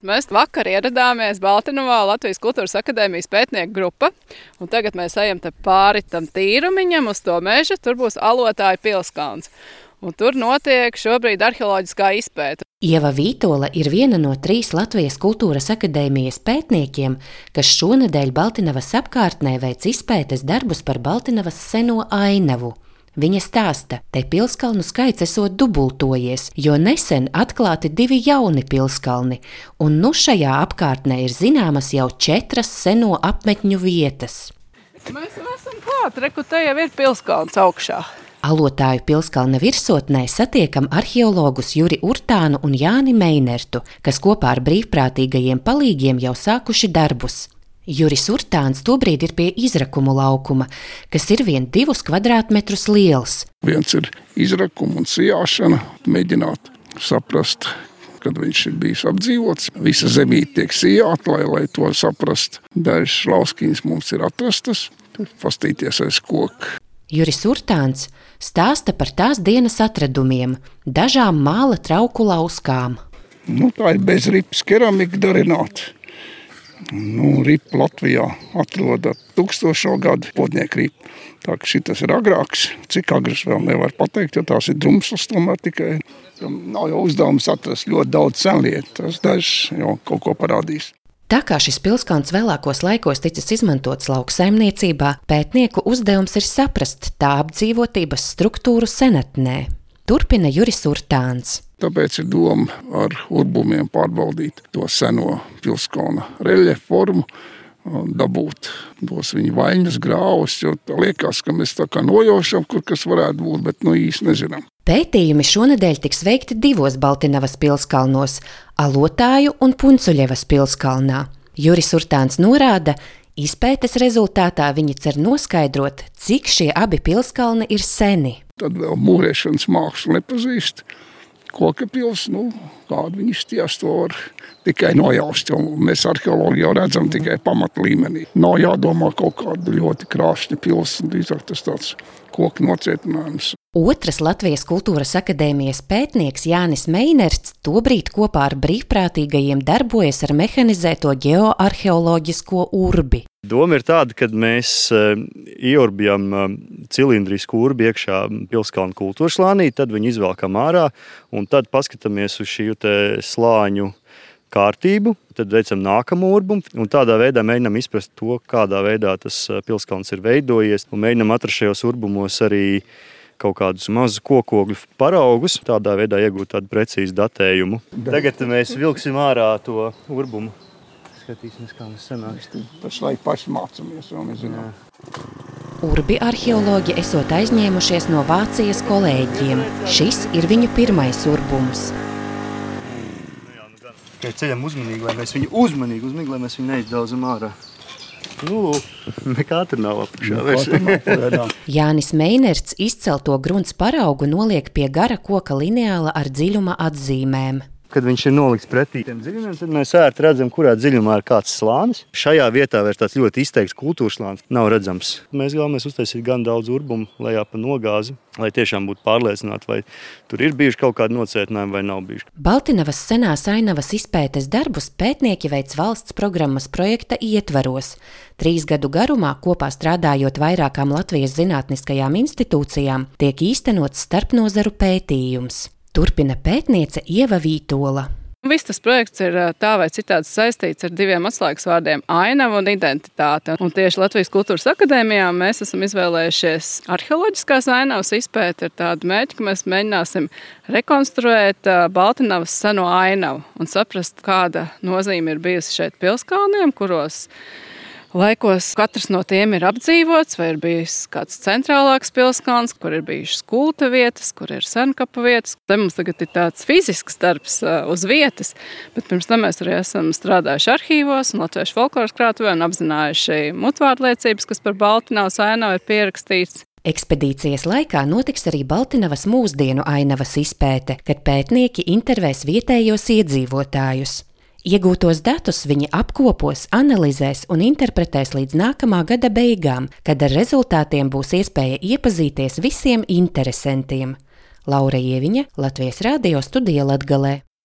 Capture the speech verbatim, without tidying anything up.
Mēs vakar ieradāmies Baltinavā Latvijas Kultūras akadēmijas pētnieku grupa, un tagad mēs ejam te pāri tam tīrumiņam uz to mežu, tur būs Alotāju pilskalns. Un tur notiek šobrīd arheoloģiskā izpēta. Ieva Vītola ir viena no trīs Latvijas Kultūras akadēmijas pētniekiem, kas šonedēļ Baltinavas apkārtnē veic izpētes darbus par Baltinavas seno ainavu. Viņa stāsta, te pilskalnu skaits esot dubultojies, jo nesen atklāti divi jauni pilskalni, un nu šajā apkārtnē ir zināmas jau četras seno apmetņu vietas. Mēs esam klāt, reku te jau ir pilskalns augšā. Alotāju pilskalna virsotnē satiekam arheologus Juri Urtānu un Jāni Meinertu, kas kopā ar brīvprātīgajiem palīgiem jau sākuši darbus. Juris Urtāns tobrīd ir pie izrakumu laukuma, kas ir vien divus kvadrātmetrus liels. Viens ir izrakuma un sijāšana, mēģināt saprast, kad viņš ir bijis apdzīvots. Visa zemīte tiek sijāta, lai, lai to saprast. Dažas lauskīnas mums ir atrastas, pastīties aiz koka. Juris Urtāns stāsta par tās dienas atradumiem, dažām māla trauku lauskām. Nu, tā ir bez ripas keramika darināta. Nu, ripa Latvijā atroda tūkstošo gadu podnieku ripa. Tā ka šitas ir agrāks, cik agrs vēl nevar pateikt, jo tās ir drumslas tomēr tikai. Nav jau uzdevums atrast ļoti daudz senlietu, tas dažs jau kaut ko parādīs. Tā kā šis pilskalns vēlākos laikos ticis izmantots lauksaimniecībā, pētnieku uzdevums ir saprast tā apdzīvotības struktūru senatnē. Turpina Juris Urtāns. Tāpēc ir doma ar urbumiem pārbaudīt to seno pilskalna reljefu formu, dabūt tos viņa vaļņas grāvus, jo liekas, ka mēs tā kā nojaušam, kur kas varētu būt, bet nu īsti nezinām. Pētījumi šonedēļ tiks veikti divos Baltinavas pilskalnos – Alotāju un Puncuļevas pilskalnā. Juris Urtāns norāda, izpētes rezultātā viņi cer noskaidrot, cik šie abi pilskalni ir seni. Tad vēl mūrēšanas mākslu nepazīst. Koka pils, nu, kādu viņi izties, to var tikai nojaust, jo mēs arheologi jau redzam tikai pamat līmenī. Nav jādomā kaut kādu ļoti krāšņu pils, drīzāk tas tāds koka nocietinājums. Otrs Latvijas Kultūras akadēmijas pētnieks Jānis Meinerts tobrīd kopā ar brīvprātīgajiem darbojas ar mehanizēto ģeoarheoloģisko urbi. Doma ir tāda, kad mēs ieorbjam cilindrisku urbi iekšā pilskalna kultūras slānī, tad viņu izvelkam ārā un tad paskatāmies uz šī te slāņu kārtību, tad veicam nākamu urbumu un tādā veidā mēģinam izprast to, kādā veidā tas pilskalns ir veidojies un mēģinam atrast šajos urbumos arī kaut kādus mazus kokogļu paraugus, tādā veidā iegūt tādu precīzu datējumu. Tagad mēs vilksim ārā to urbumu. Skatīsimies, kā mēs sanāks. Pašlaik paši mācamies, vēl nezinām. Urbi arheoloģi esot aizņēmušies no Vācijas kolēģiem. Šis ir viņu pirmais urbums. Ceļam uzmanīgi, lai mēs viņu uzmanīgi, uzmanīgi, lai mēs viņu neizdaudzam ārā. Nu, nekā tur nav apakšā. Jānis Meinerts izcelto grunts paraugu noliek pie gara koka lineāla ar dziļuma atzīmēm. Kad viņš ir nolikts pretī tiem dziļumiem, tad mēs ērti redzam, kurā dziļumā ir kāds slānis. Šajā vietā ir tāds ļoti izteikts kultūras slānis, nav redzams. Mēs galvenais uztaisīt gan daudz urbumu lejā pa nogāzi, lai tiešām būtu pārliecināti, vai tur ir bijuši kaut kādi nocietinājumi vai nav bijuši. Baltinavas senās ainavas izpētes darbus pētnieki veic valsts programmas projekta ietvaros. Trīs gadu garumā, kopā strādājot vairākām Latvijas zinātniskajām institūcijām, tiek īstenots starpnozaru pētījums. Turpina pētniece Ieva Vītola. Viss tas projekts ir tā vai citādi saistīts ar diviem atslēgas vārdiem – ainava un identitāte. Un tieši Latvijas Kultūras akadēmijā mēs esam izvēlējušies arheoloģiskās ainavas izpēti ar tādu mērķi, ka mēs mēģināsim rekonstruēt Baltinavas seno ainavu un saprast, kāda nozīme ir bijusi šeit pilskalniem, kuros laikos katrs no tiem ir apdzīvots, vai ir bijis kāds centrālāks pilskalns, kur ir bijušas kulta vietas, kur ir senkapa vietas. Te mums tagad ir tāds fizisks darbs uz vietas, bet pirms tam mēs arī esam strādājuši arhīvos un Latviešu folkloras krātuvē un apzinājuši mutvārdliecības, kas par Baltinavas ainavu ir pierakstīts. Ekspedīcijas laikā notiks arī Baltinavas mūsdienu ainavas izpēte, kad pētnieki intervēs vietējos iedzīvotājus. Iegūtos datus viņi apkopos, analizēs un interpretēs līdz nākamā gada beigām, kad ar rezultātiem būs iespēja iepazīties visiem interesantiem. Laura Ieviņa, Latvijas Radio studija Latgalē.